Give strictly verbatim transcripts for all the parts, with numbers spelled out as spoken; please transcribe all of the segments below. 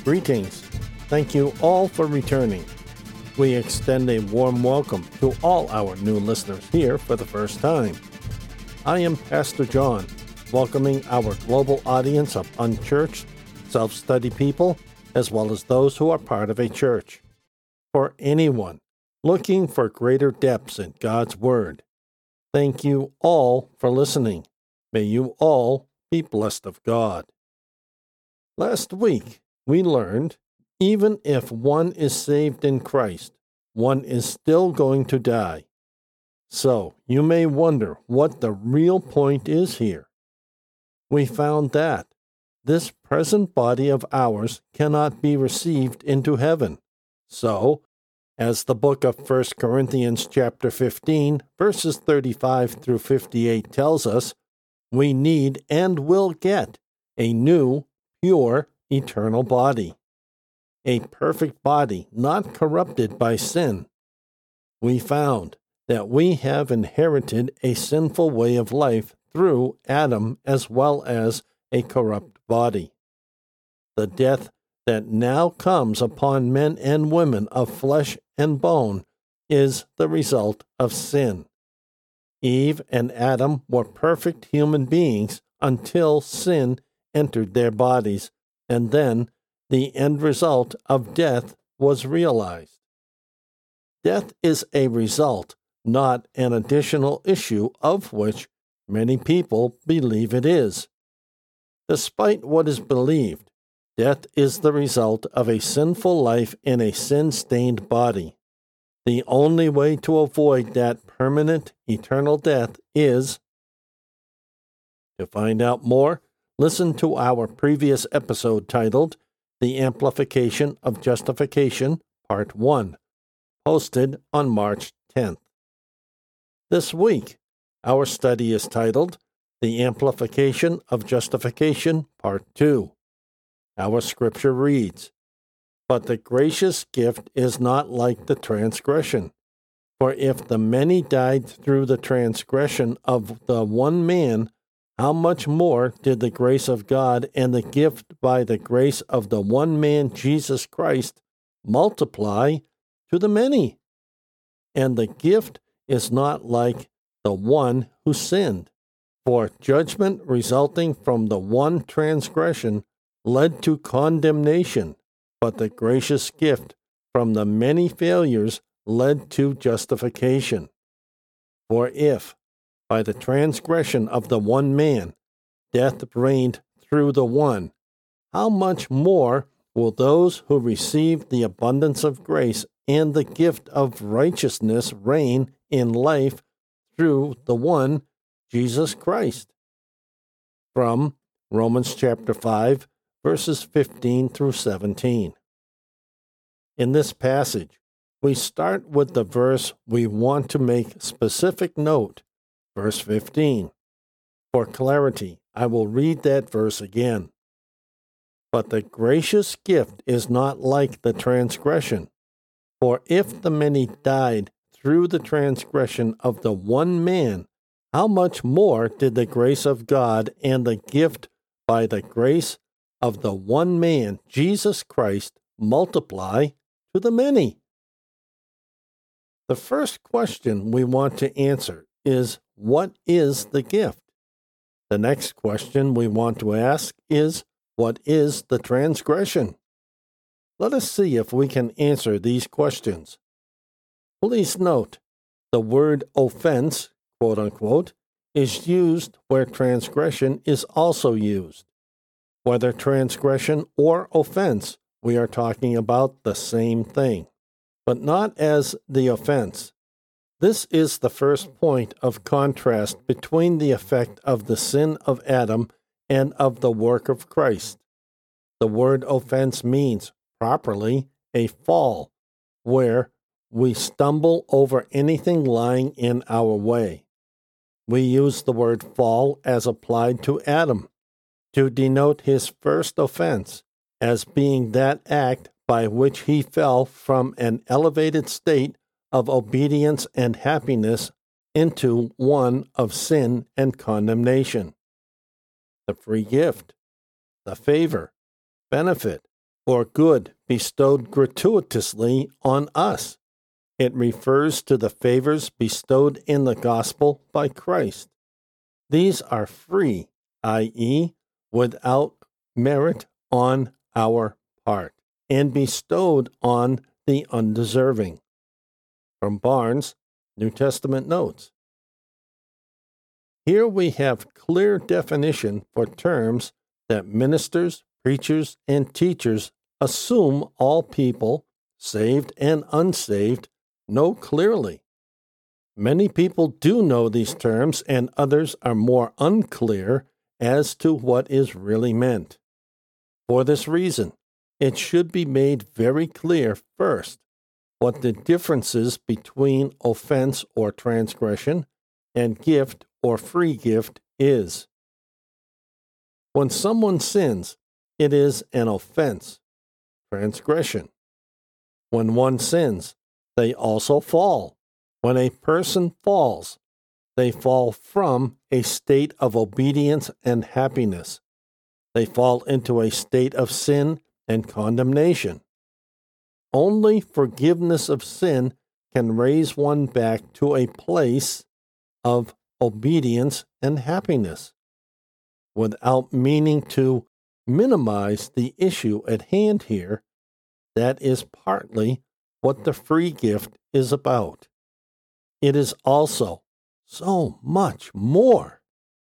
Greetings. Thank you all for returning. We extend a warm welcome to all our new listeners here for the first time. I am Pastor John, welcoming our global audience of unchurched, self-study people, as well as those who are part of a church. For anyone looking for greater depths in God's Word, thank you all for listening. May you all be blessed of God. Last week, we learned, even if one is saved in Christ, one is still going to die. So, you may wonder what the real point is here. We found that this present body of ours cannot be received into heaven. So, as the book of First Corinthians chapter fifteen, verses thirty-five through fifty-eight tells us, we need and will get a new, pure, eternal body. A perfect body not corrupted by sin. We found that we have inherited a sinful way of life through Adam as well as a corrupt body. The death that now comes upon men and women of flesh and bone is the result of sin. Eve and Adam were perfect human beings until sin entered their bodies, and then the end result of death was realized. Death is a result, not an additional issue of which many people believe it is. Despite what is believed, death is the result of a sinful life in a sin-stained body. The only way to avoid that permanent, eternal death is... To find out more, listen to our previous episode titled, The Amplification of Justification, Part one, posted on March tenth. This week, our study is titled, The Amplification of Justification, Part two. Our scripture reads, But the gracious gift is not like the transgression. For if the many died through the transgression of the one man, how much more did the grace of God and the gift by the grace of the one man Jesus Christ multiply to the many? And the gift is not like the one who sinned. For judgment resulting from the one transgression led to condemnation, but the gracious gift from the many failures led to justification. For if, by the transgression of the one man, death reigned through the one, how much more will those who receive the abundance of grace and the gift of righteousness reign in life through the one, Jesus Christ? From Romans chapter five, verses fifteen through seventeen. In this passage, we start with the verse we want to make specific note. Verse fifteen. For clarity, I will read that verse again. But the gracious gift is not like the transgression. For if the many died through the transgression of the one man, how much more did the grace of God and the gift by the grace of the one man, Jesus Christ, multiply to the many? The first question we want to answer is, what is the gift? The next question we want to ask is, what is the transgression? Let us see if we can answer these questions. Please note, the word offense, quote unquote, is used where transgression is also used. Whether transgression or offense, we are talking about the same thing, but not as the offense. This is the first point of contrast between the effect of the sin of Adam and of the work of Christ. The word offense means, properly, a fall, where we stumble over anything lying in our way. We use the word fall as applied to Adam to denote his first offense as being that act by which he fell from an elevated state of obedience and happiness into one of sin and condemnation. The free gift, the favor, benefit, or good bestowed gratuitously on us. It refers to the favors bestowed in the gospel by Christ. These are free, that is, without merit on our part, and bestowed on the undeserving. From Barnes, New Testament Notes. Here we have clear definition for terms that ministers, preachers, and teachers assume all people, saved and unsaved, know clearly. Many people do know these terms, and others are more unclear as to what is really meant. For this reason, it should be made very clear first what the differences between offense or transgression and gift or free gift is. When someone sins, it is an offense, transgression. When one sins, they also fall. When a person falls, they fall from a state of obedience and happiness. They fall into a state of sin and condemnation. Only forgiveness of sin can raise one back to a place of obedience and happiness. Without meaning to minimize the issue at hand here, that is partly what the free gift is about. It is also so much more.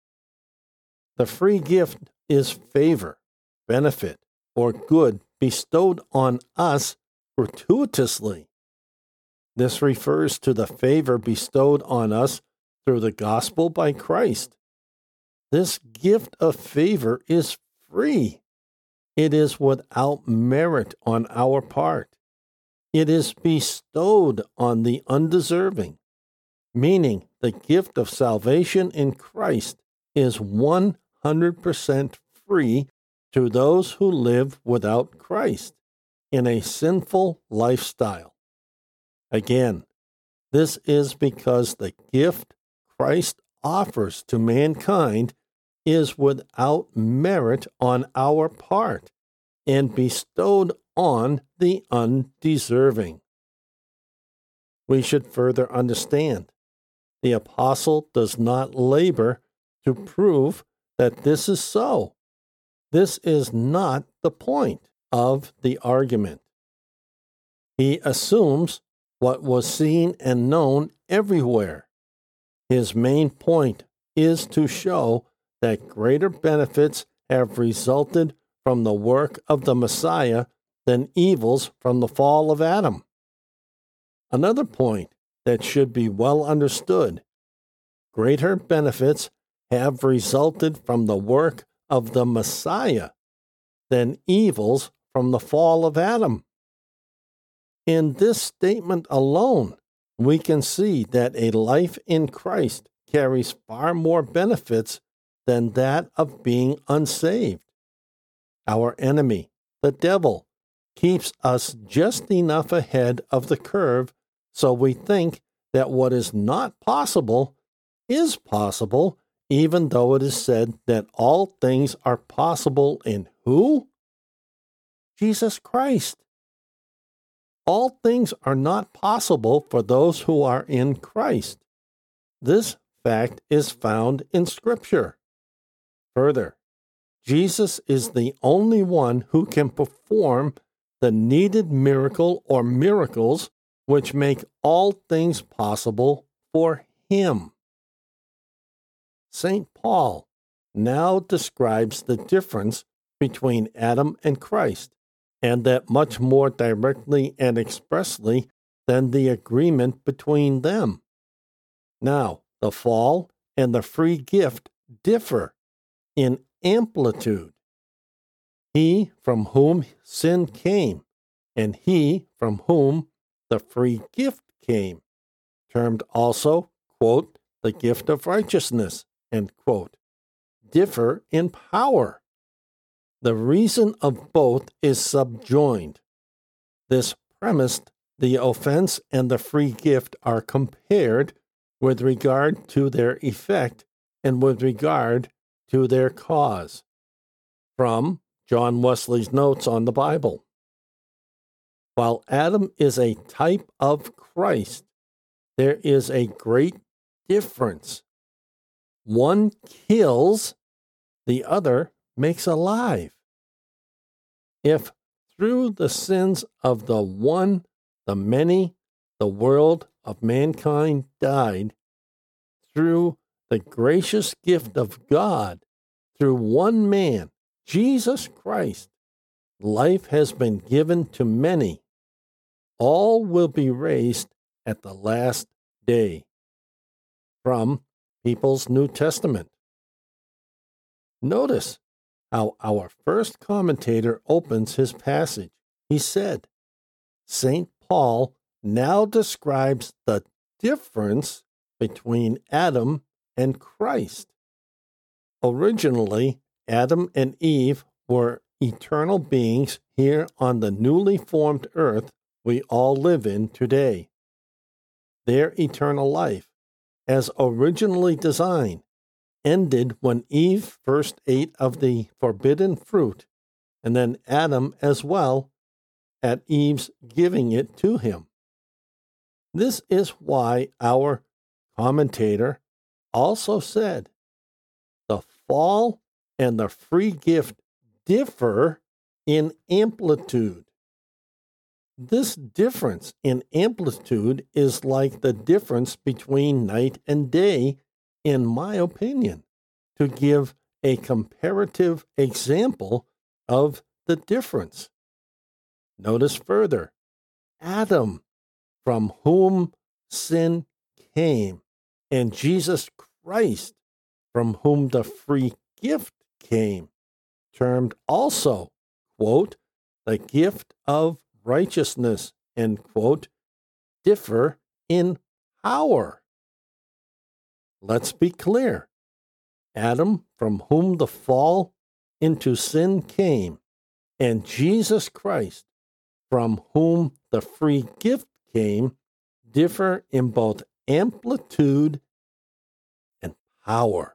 The free gift is favor, benefit, or good bestowed on us gratuitously. This refers to the favor bestowed on us through the gospel by Christ. This gift of favor is free. It is without merit on our part. It is bestowed on the undeserving, meaning the gift of salvation in Christ is one hundred percent free to those who live without Christ in a sinful lifestyle. Again, this is because the gift Christ offers to mankind is without merit on our part and bestowed on the undeserving. We should further understand the apostle does not labor to prove that this is so. This is not the point of the argument. He assumes what was seen and known everywhere. His main point is to show that greater benefits have resulted from the work of the Messiah than evils from the fall of Adam. Another point that should be well understood: greater benefits have resulted from the work of the Messiah than evils from the fall of Adam. In this statement alone, we can see that a life in Christ carries far more benefits than that of being unsaved. Our enemy, the devil, keeps us just enough ahead of the curve so we think that what is not possible is possible, even though it is said that all things are possible in who? Jesus Christ. All things are not possible for those who are in Christ. This fact is found in Scripture. Further, Jesus is the only one who can perform the needed miracle or miracles which make all things possible for him. Saint Paul now describes the difference between Adam and Christ, and that much more directly and expressly than the agreement between them. Now, the fall and the free gift differ in amplitude. He from whom sin came, and he from whom the free gift came, termed also, quote, the gift of righteousness, end quote, differ in power. The reason of both is subjoined. This premised the offense and the free gift are compared with regard to their effect and with regard to their cause. From John Wesley's Notes on the Bible. While Adam is a type of Christ, there is a great difference. One kills, the other makes alive. If through the sins of the one, the many, the world of mankind died, through the gracious gift of God, through one man, Jesus Christ, life has been given to many. All will be raised at the last day. From People's New Testament. Notice how our first commentator opens his passage. He said, Saint Paul now describes the difference between Adam and Christ. Originally, Adam and Eve were eternal beings here on the newly formed earth we all live in today. Their eternal life, as originally designed, ended when Eve first ate of the forbidden fruit, and then Adam as well, at Eve's giving it to him. This is why our commentator also said, the fall and the free gift differ in amplitude. This difference in amplitude is like the difference between night and day, in my opinion, to give a comparative example of the difference. Notice further, Adam, from whom sin came, and Jesus Christ, from whom the free gift came, termed also, quote, the gift of righteousness, end quote, differ in power. Let's be clear. Adam, from whom the fall into sin came, and Jesus Christ, from whom the free gift came, differ in both amplitude and power.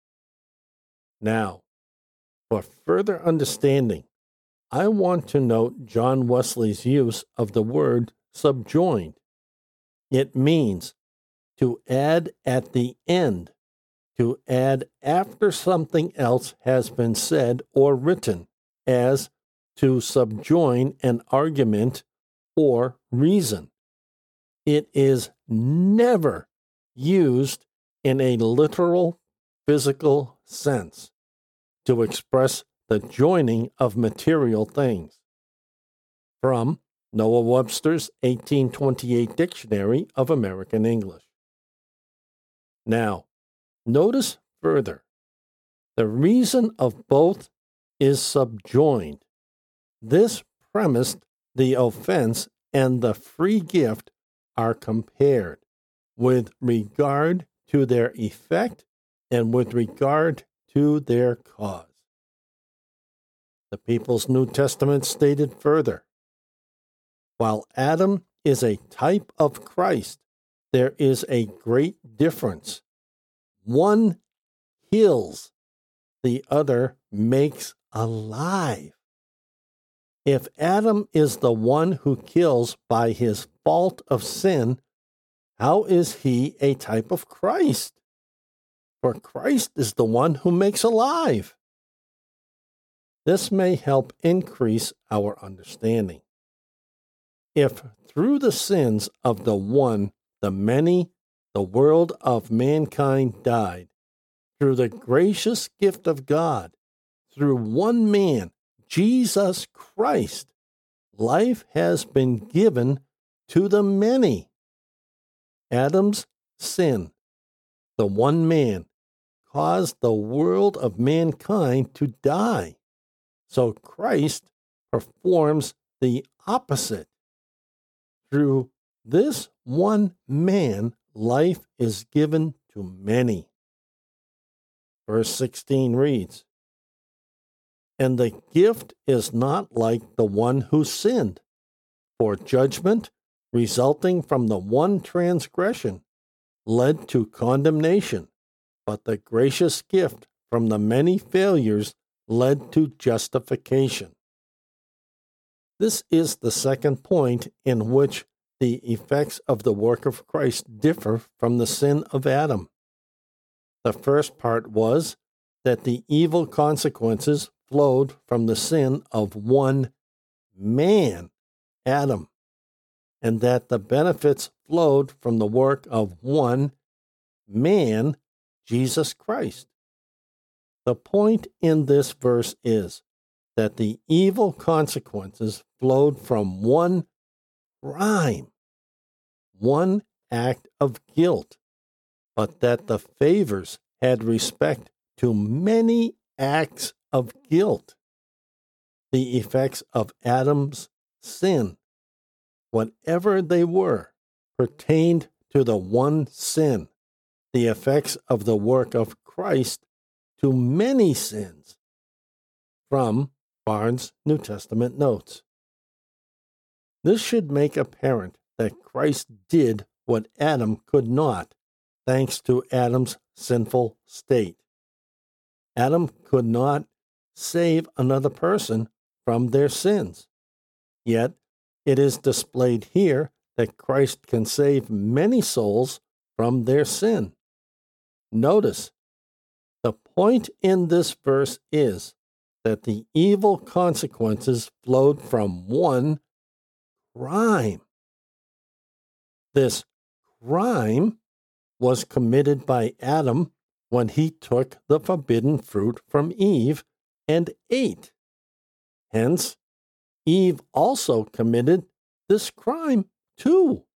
Now, for further understanding, I want to note John Wesley's use of the word subjoined. It means to add at the end, to add after something else has been said or written, as to subjoin an argument or reason. It is never used in a literal, physical sense to express the joining of material things. From Noah Webster's eighteen twenty-eight Dictionary of American English. Now, notice further, the reason of both is subjoined. This premised the offense and the free gift are compared with regard to their effect and with regard to their cause. The People's New Testament stated further, while Adam is a type of Christ, there is a great difference. One kills, the other makes alive. If Adam is the one who kills by his fault of sin, how is he a type of Christ? For Christ is the one who makes alive. This may help increase our understanding. If through the sins of the one, the many, the world of mankind died, through the gracious gift of God, through one man, Jesus Christ, life has been given to the many. Adam's sin, the one man, caused the world of mankind to die. So Christ performs the opposite. Through this one man, life is given to many. Verse sixteen reads, and the gift is not like the one who sinned, for judgment resulting from the one transgression led to condemnation, but the gracious gift from the many failures led to justification. This is the second point in which the effects of the work of Christ differ from the sin of Adam. The first part was that the evil consequences flowed from the sin of one man, Adam, and that the benefits flowed from the work of one man, Jesus Christ. The point in this verse is that the evil consequences flowed from one crime, one act of guilt, but that the favors had respect to many acts of guilt. The effects of Adam's sin, whatever they were, pertained to the one sin. The effects of the work of Christ to many sins. From Barnes' New Testament Notes. This should make apparent that Christ did what Adam could not, thanks to Adam's sinful state. Adam could not save another person from their sins. Yet, it is displayed here that Christ can save many souls from their sin. Notice, the point in this verse is that the evil consequences flowed from one crime. This crime was committed by Adam when he took the forbidden fruit from Eve and ate. Hence, Eve also committed this crime too.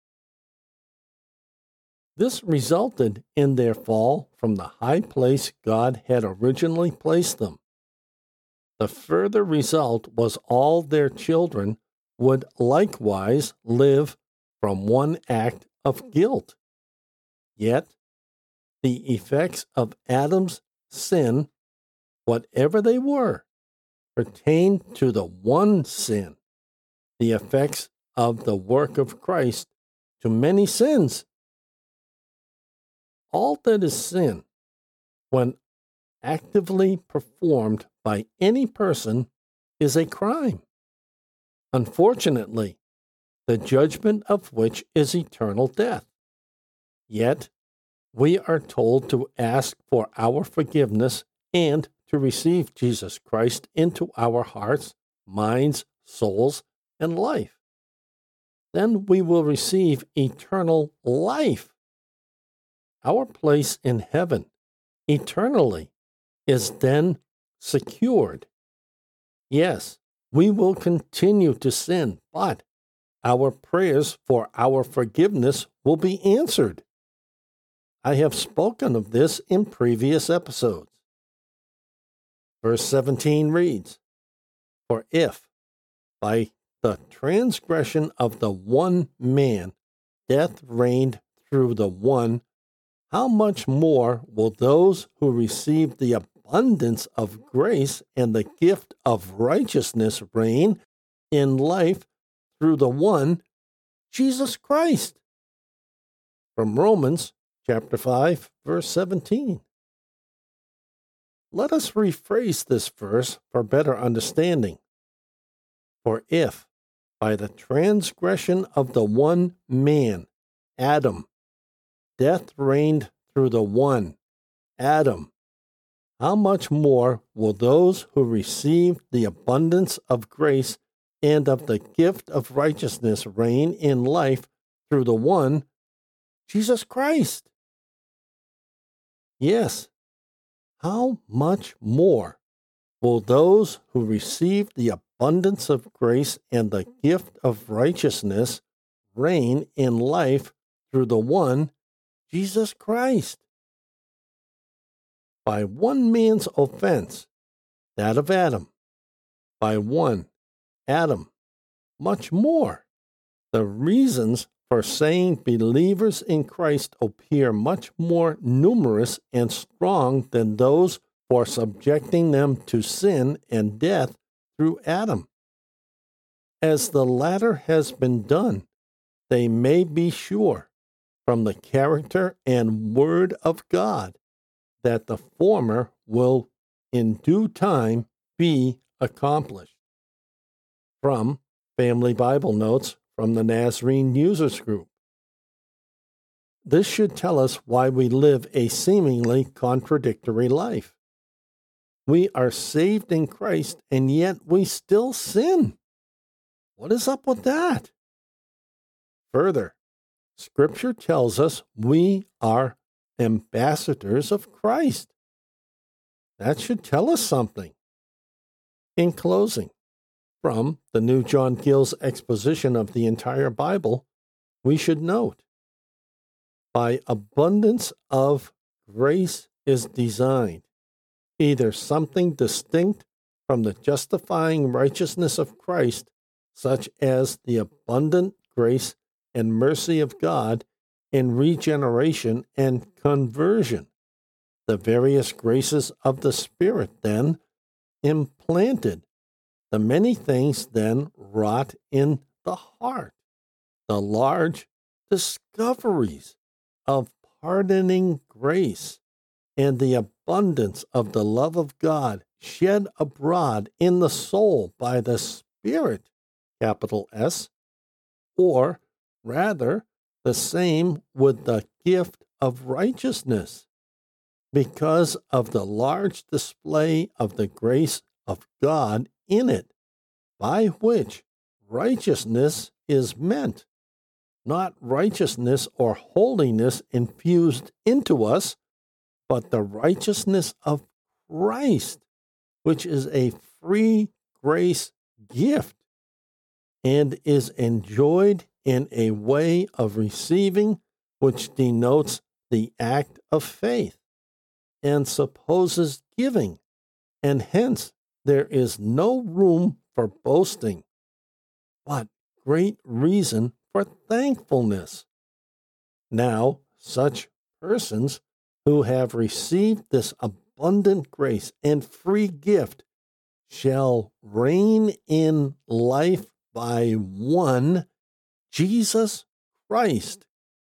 This resulted in their fall from the high place God had originally placed them. The further result was all their children would likewise live from one act of guilt. Yet, the effects of Adam's sin, whatever they were, pertained to the one sin, the effects of the work of Christ to many sins. All that is sin, when actively performed by any person, is a crime. Unfortunately, the judgment of which is eternal death. Yet, we are told to ask for our forgiveness and to receive Jesus Christ into our hearts, minds, souls, and life. Then we will receive eternal life. Our place in heaven, eternally, is then secured. Yes, we will continue to sin, but our prayers for our forgiveness will be answered. I have spoken of this in previous episodes. Verse seventeen reads, "For if, by the transgression of the one man, death reigned through the one, how much more will those who receive the abundance of grace and the gift of righteousness reign in life through the one, Jesus Christ?" From Romans chapter five, verse seventeen. Let us rephrase this verse for better understanding. For if, by the transgression of the one man, Adam, death reigned through the one, Adam, how much more will those who receive the abundance of grace and of the gift of righteousness reign in life through the one, Jesus Christ? Yes, how much more will those who receive the abundance of grace and the gift of righteousness reign in life through the one, Jesus Christ? By one man's offense, that of Adam, by one, Adam, much more. The reasons for saying believers in Christ appear much more numerous and strong than those for subjecting them to sin and death through Adam. As the latter has been done, they may be sure, from the character and word of God, that the former will in due time be accomplished. From Family Bible Notes from the Nazarene Users Group. This should tell us why we live a seemingly contradictory life. We are saved in Christ, and yet we still sin. What is up with that? Further, Scripture tells us we are ambassadors of Christ. That should tell us something. In closing, from the New John Gill's exposition of the entire Bible, we should note, by abundance of grace is designed, either something distinct from the justifying righteousness of Christ, such as the abundant grace and mercy of God in regeneration and conversion. The various graces of the Spirit, then, implanted. The many things, then, wrought in the heart. The large discoveries of pardoning grace and the abundance of the love of God shed abroad in the soul by the Spirit, capital S, or rather, the same with the gift of righteousness, because of the large display of the grace of God in it, by which righteousness is meant, not righteousness or holiness infused into us, but the righteousness of Christ, which is a free grace gift and is enjoyed in a way of receiving which denotes the act of faith and supposes giving, and hence there is no room for boasting, but great reason for thankfulness. Now, such persons who have received this abundant grace and free gift shall reign in life by one, Jesus Christ,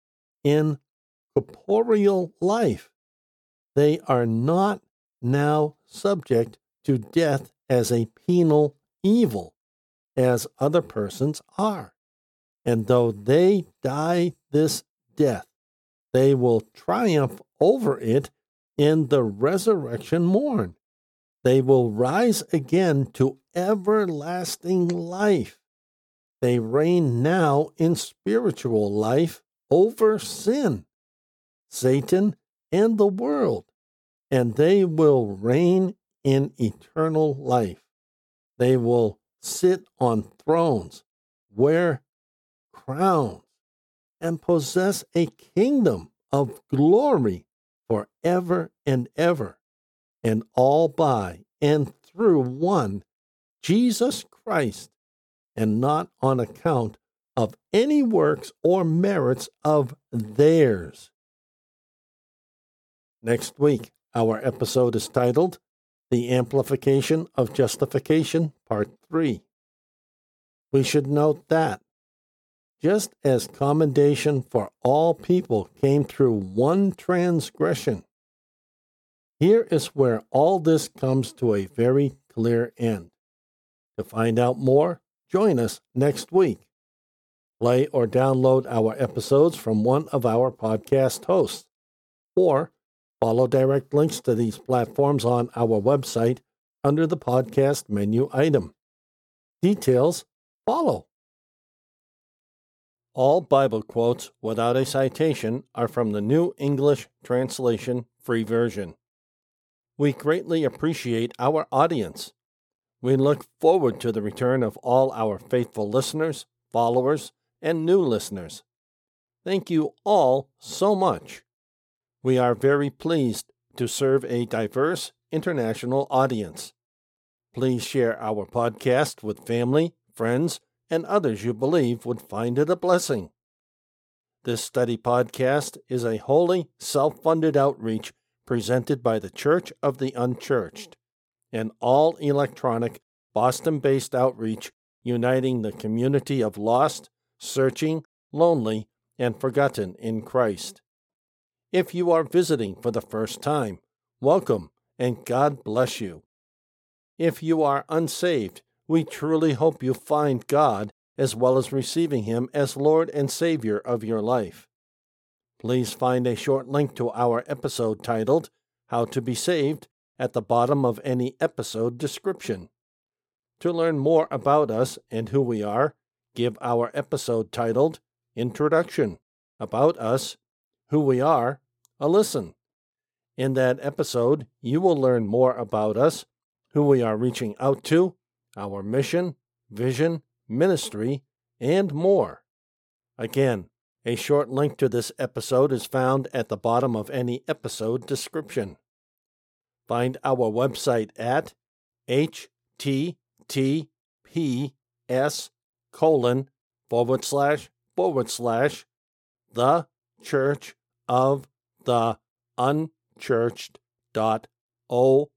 in corporeal life. They are not now subject to death as a penal evil, as other persons are. And though they die this death, they will triumph over it in the resurrection morn. They will rise again to everlasting life. They reign now in spiritual life over sin, Satan, and the world, and they will reign in eternal life. They will sit on thrones, wear crowns, and possess a kingdom of glory forever and ever, and all by and through one, Jesus Christ, and not on account of any works or merits of theirs. Next week, our episode is titled The Amplification of Justification, Part three. We should note that, just as commendation for all people came through one transgression, here is where all this comes to a very clear end. To find out more, join us next week. Play or download our episodes from one of our podcast hosts, or follow direct links to these platforms on our website under the podcast menu item. Details follow. All Bible quotes without a citation are from the New English Translation Free Version. We greatly appreciate our audience. We look forward to the return of all our faithful listeners, followers, and new listeners. Thank you all so much. We are very pleased to serve a diverse international audience. Please share our podcast with family, friends, and others you believe would find it a blessing. This study podcast is a wholly self-funded outreach presented by the Church of the Unchurched, an all-electronic, Boston-based outreach uniting the community of lost, searching, lonely, and forgotten in Christ. If you are visiting for the first time, welcome and God bless you. If you are unsaved, we truly hope you find God as well as receiving Him as Lord and Savior of your life. Please find a short link to our episode titled, How to Be Saved, at the bottom of any episode description. To learn more about us and who we are, give our episode titled, Introduction, About Us, Who We Are, a listen. In that episode, you will learn more about us, who we are reaching out to, our mission, vision, ministry, and more. Again, a short link to this episode is found at the bottom of any episode description. Find our website at https colon forward slash forward slash the church of the unchurched dot org.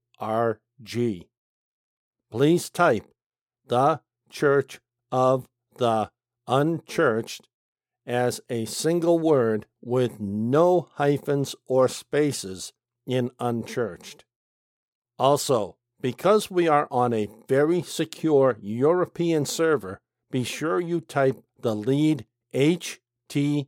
Please type the church of the unchurched as a single word with no hyphens or spaces in unchurched. Also, because we are on a very secure European server, be sure you type the lead https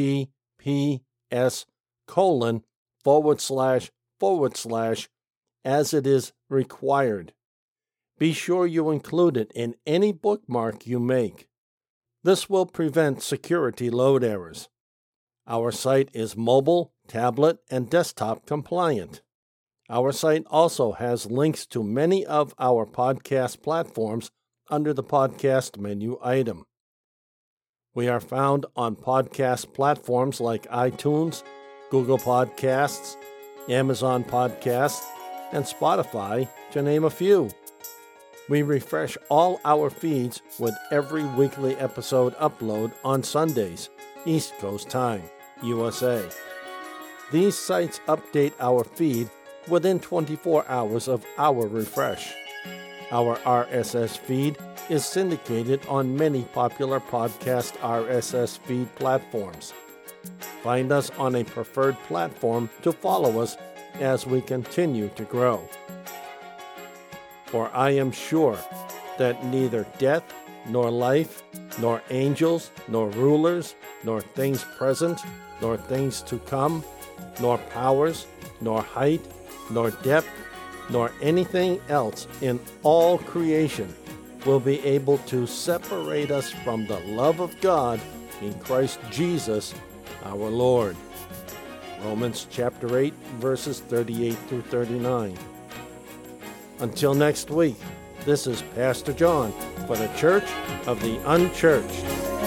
colon forward slash forward slash as it is required. Be sure you include it in any bookmark you make. This will prevent security load errors. Our site is mobile, tablet, and desktop compliant. Our site also has links to many of our podcast platforms under the podcast menu item. We are found on podcast platforms like iTunes, Google Podcasts, Amazon Podcasts, and Spotify, to name a few. We refresh all our feeds with every weekly episode upload on Sundays, East Coast Time, U S A. These sites update our feed within twenty-four hours of our refresh. Our R S S feed is syndicated on many popular podcast R S S feed platforms. Find us on a preferred platform to follow us as we continue to grow. For I am sure that neither death, nor life, nor angels, nor rulers, nor things present, nor things to come, nor powers, nor height, nor depth, nor anything else in all creation will be able to separate us from the love of God in Christ Jesus our Lord. Romans chapter eight, verses thirty-eight through thirty-nine. Until next week, this is Pastor John for the Church of the Unchurched.